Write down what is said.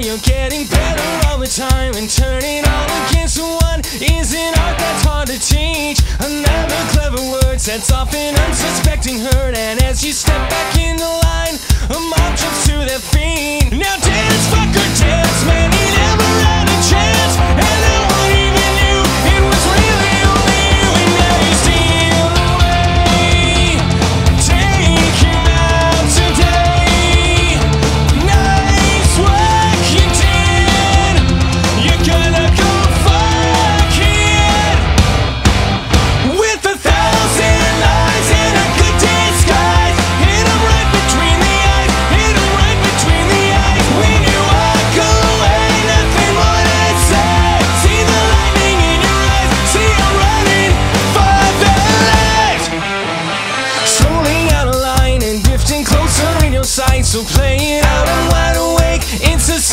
you're getting better all the time, and turning all against one is an art that's hard to teach. Another clever word sets off an unsuspecting hurt, and as you step back in the line, a mob jumps to their feet. Now dance, fucker, dance, man, he never had a chance, and no one even knew it was really only you, and now you steal away. Take him out today. Nice work you did. You're gonna go fuck it with 1,000 lies and a good disguise. Hit him right between the eyes. Hit him right between the eyes. When you walk away, nothing more to say. See the lightning in your eyes. See you running for the light. Slowly out of line and drifting closer in your sight. So play it out, I'm wide awake. It's a